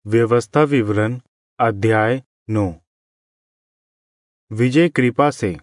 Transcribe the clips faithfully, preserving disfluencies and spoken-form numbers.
व्यवस्था विवरण अध्याय नौ। विजय कृपा से।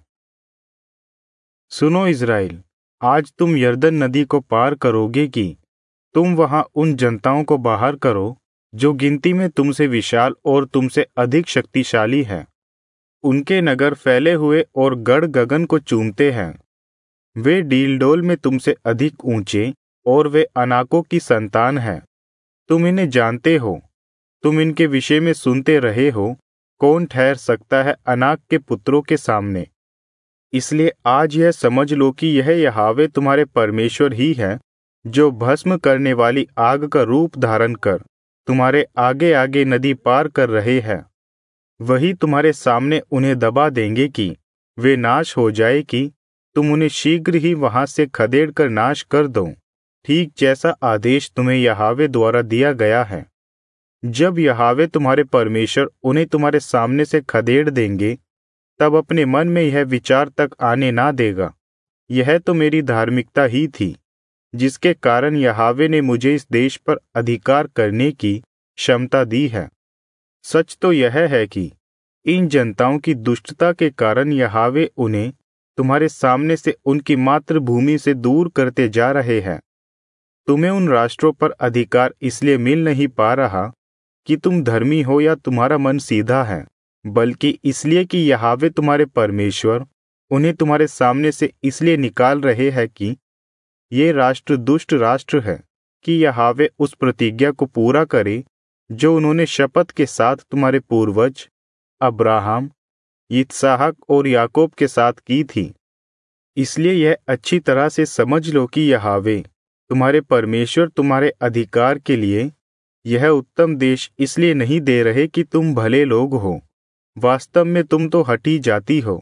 सुनो इज़राइल, आज तुम यरदन नदी को पार करोगे कि तुम वहां उन जनताओं को बाहर करो जो गिनती में तुमसे विशाल और तुमसे अधिक शक्तिशाली है। उनके नगर फैले हुए और गढ़ गगन को चूमते हैं। वे डीलडोल में तुमसे अधिक ऊंचे और वे अनाकों की संतान हैं। तुम इन्हें जानते हो, तुम इनके विषय में सुनते रहे हो। कौन ठहर सकता है अनाक के पुत्रों के सामने? इसलिए आज यह समझ लो कि यह यहोवा तुम्हारे परमेश्वर ही है, जो भस्म करने वाली आग का रूप धारण कर तुम्हारे आगे आगे नदी पार कर रहे हैं। वही तुम्हारे सामने उन्हें दबा देंगे कि वे नाश हो जाए, कि तुम उन्हें शीघ्र ही वहां से खदेड़ कर नाश कर दो, ठीक जैसा आदेश तुम्हें यहोवा द्वारा दिया गया है। जब यहोवा तुम्हारे परमेश्वर उन्हें तुम्हारे सामने से खदेड़ देंगे, तब अपने मन में यह विचार तक आने ना देगा, यह तो मेरी धार्मिकता ही थी, जिसके कारण यहोवा ने मुझे इस देश पर अधिकार करने की क्षमता दी है। सच तो यह है कि इन जनताओं की दुष्टता के कारण यहोवा उन्हें तुम्हारे सामने से उनकी मातृभूमि से दूर करते जा रहे हैं। तुम्हें उन राष्ट्रों पर अधिकार इसलिए मिल नहीं पा रहा कि तुम धर्मी हो या तुम्हारा मन सीधा है, बल्कि इसलिए कि यहोवा तुम्हारे परमेश्वर उन्हें तुम्हारे सामने से इसलिए निकाल रहे हैं कि ये राष्ट्र दुष्ट राष्ट्र है, कि यहोवा उस प्रतिज्ञा को पूरा करे जो उन्होंने शपथ के साथ तुम्हारे पूर्वज अब्राहम, इसहाक और याकूब के साथ की थी। इसलिए यह अच्छी तरह से समझ लो कि यहोवा तुम्हारे परमेश्वर तुम्हारे अधिकार के लिए यह उत्तम देश इसलिए नहीं दे रहे कि तुम भले लोग हो, वास्तव में तुम तो हटी जाती हो।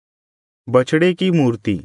बछड़े की मूर्ति।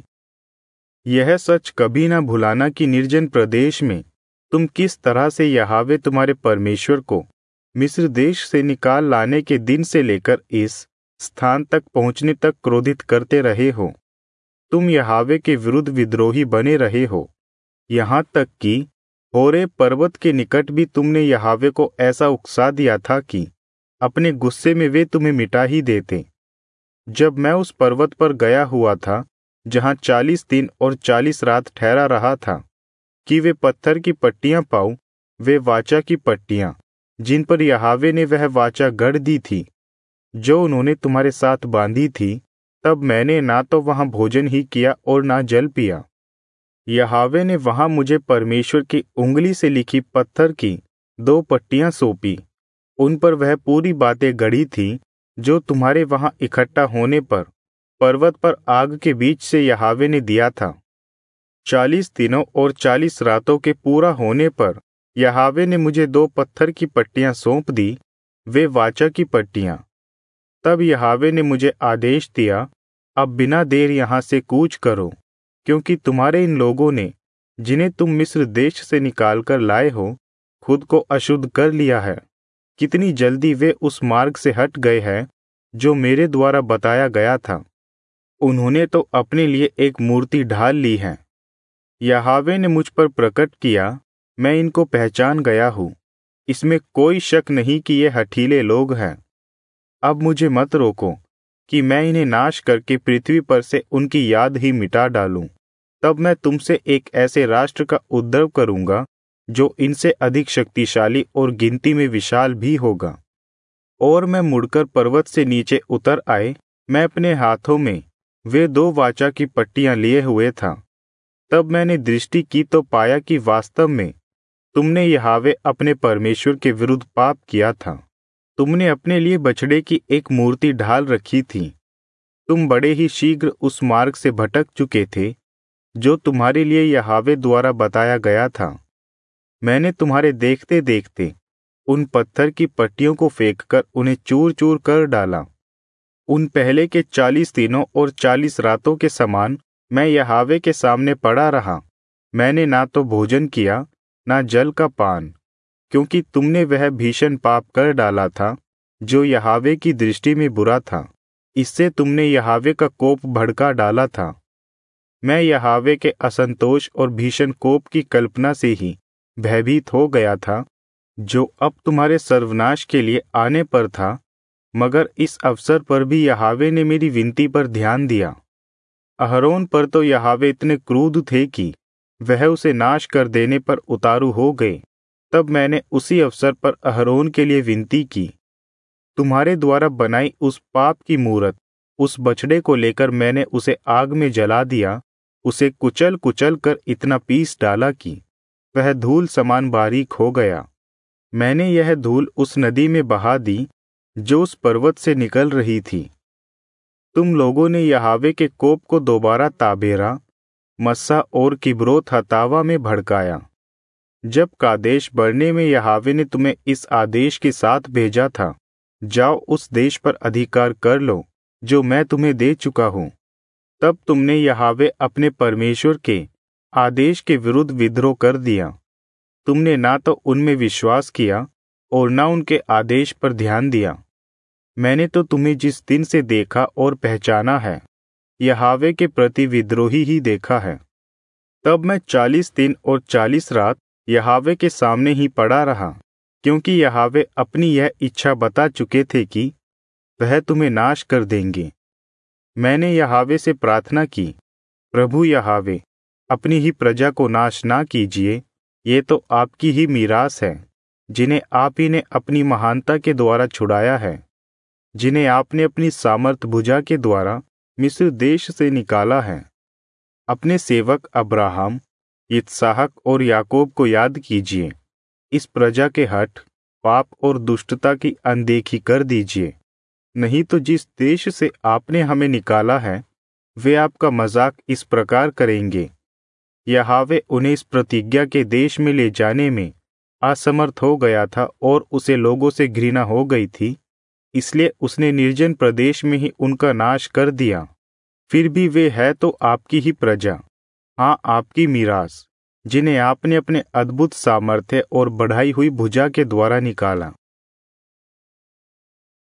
यह सच कभी ना भुलाना कि निर्जन प्रदेश में तुम किस तरह से यहोवा तुम्हारे परमेश्वर को मिस्र देश से निकाल लाने के दिन से लेकर इस स्थान तक पहुंचने तक क्रोधित करते रहे हो। तुम यहोवा के विरुद्ध विद्रोही बने रहे हो, यहाँ तक कि होरेब पर्वत के निकट भी तुमने यहोवा को ऐसा उकसा दिया था कि अपने गुस्से में वे तुम्हें मिटा ही देते। जब मैं उस पर्वत पर गया हुआ था, जहां चालीस दिन और चालीस रात ठहरा रहा था, कि वे पत्थर की पट्टियां पाऊं, वे वाचा की पट्टियां, जिन पर यहोवा ने वह वाचा गढ़ दी थी जो उन्होंने तुम्हारे साथ बांधी थी, तब मैंने ना तो वहां भोजन ही किया और ना जल पिया। यहोवा ने वहां मुझे परमेश्वर की उंगली से लिखी पत्थर की दो पट्टियां सौंपी। उन पर वह पूरी बातें गढ़ी थी जो तुम्हारे वहां इकट्ठा होने पर पर्वत पर आग के बीच से यहोवा ने दिया था। चालीस दिनों और चालीस रातों के पूरा होने पर यहोवा ने मुझे दो पत्थर की पट्टियां सौंप दी, वे वाचा की पट्टियां। तब यहोवा ने मुझे आदेश दिया, अब बिना देर यहां से कूच करो, क्योंकि तुम्हारे इन लोगों ने, जिन्हें तुम मिस्र देश से निकाल कर लाए हो, खुद को अशुद्ध कर लिया है। कितनी जल्दी वे उस मार्ग से हट गए हैं जो मेरे द्वारा बताया गया था। उन्होंने तो अपने लिए एक मूर्ति ढाल ली है। यहोवा ने मुझ पर प्रकट किया, मैं इनको पहचान गया हूं। इसमें कोई शक नहीं कि ये हठीले लोग हैं। अब मुझे मत रोको कि मैं इन्हें नाश करके पृथ्वी पर से उनकी याद ही मिटा डालूं। तब मैं तुमसे एक ऐसे राष्ट्र का उद्धार करूंगा जो इनसे अधिक शक्तिशाली और गिनती में विशाल भी होगा। और मैं मुड़कर पर्वत से नीचे उतर आए, मैं अपने हाथों में वे दो वाचा की पट्टियां लिए हुए था। तब मैंने दृष्टि की तो पाया कि वास्तव में तुमने यहोवा अपने परमेश्वर के विरुद्ध पाप किया था। तुमने अपने लिए बछड़े की एक मूर्ति ढाल रखी थी। तुम बड़े ही शीघ्र उस मार्ग से भटक चुके थे जो तुम्हारे लिए यहोवा द्वारा बताया गया था। मैंने तुम्हारे देखते देखते उन पत्थर की पट्टियों को फेंककर उन्हें चूर चूर कर डाला। उन पहले के चालीस दिनों और चालीस रातों के समान मैं यहोवा के सामने पड़ा रहा। मैंने ना तो भोजन किया ना जल का पान, क्योंकि तुमने वह भीषण पाप कर डाला था जो यहोवा की दृष्टि में बुरा था। इससे तुमने यहोवा का कोप भड़का डाला था। मैं यहोवा के असंतोष और भीषण कोप की कल्पना से ही भयभीत हो गया था जो अब तुम्हारे सर्वनाश के लिए आने पर था, मगर इस अवसर पर भी यहोवा ने मेरी विनती पर ध्यान दिया। अहरोन पर तो यहोवा इतने क्रुद्ध थे कि वह उसे नाश कर देने पर उतारू हो गए। तब मैंने उसी अवसर पर अहरोन के लिए विनती की, तुम्हारे द्वारा बनाई उस पाप की मूरत, उस बछड़े को लेकर मैंने उसे आग में जला दिया, उसे कुचल कुचल कर इतना पीस डाला कि वह धूल समान बारीक हो गया। मैंने यह धूल उस नदी में बहा दी जो उस पर्वत से निकल रही थी। तुम लोगों ने यहोवा के कोप को दोबारा ताबेरा, मस्सा और किब्रोत हतावा में भड़काया। जब कादेश बरने में यहोवा ने तुम्हें इस आदेश के साथ भेजा था, जाओ उस देश पर अधिकार कर लो जो मैं तुम्हें दे चुका हूं, तब तुमने यहोवा अपने परमेश्वर के आदेश के विरुद्ध विद्रोह कर दिया। तुमने ना तो उनमें विश्वास किया और ना उनके आदेश पर ध्यान दिया। मैंने तो तुम्हें जिस दिन से देखा और पहचाना है, यहोवा के प्रति विद्रोही ही देखा है। तब मैं चालीस दिन और चालीस रात यहोवा के सामने ही पड़ा रहा, क्योंकि यहोवा अपनी यह इच्छा बता चुके थे कि वह तुम्हें नाश कर देंगे। मैंने यहोवा से प्रार्थना की, प्रभु यहोवा, अपनी ही प्रजा को नाश ना कीजिए, ये तो आपकी ही मीरास है, जिन्हें आप ही ने अपनी महानता के द्वारा छुड़ाया है, जिन्हें आपने अपनी सामर्थ भुजा के द्वारा मिस्र देश से निकाला है। अपने सेवक अब्राहम, इसहाक और याकूब को याद कीजिए। इस प्रजा के हठ, पाप और दुष्टता की अनदेखी कर दीजिए, नहीं तो जिस देश से आपने हमें निकाला है, वे आपका मजाक इस प्रकार करेंगे। यहोवा उन्हें इस प्रतिज्ञा के देश में ले जाने में असमर्थ हो गया था और उसे लोगों से घृणा हो गई थी, इसलिए उसने निर्जन प्रदेश में ही उनका नाश कर दिया। फिर भी वे है तो आपकी ही प्रजा, हाँ आपकी मीरास, जिन्हें आपने अपने अद्भुत सामर्थ्य और बढ़ाई हुई भुजा के द्वारा निकाला।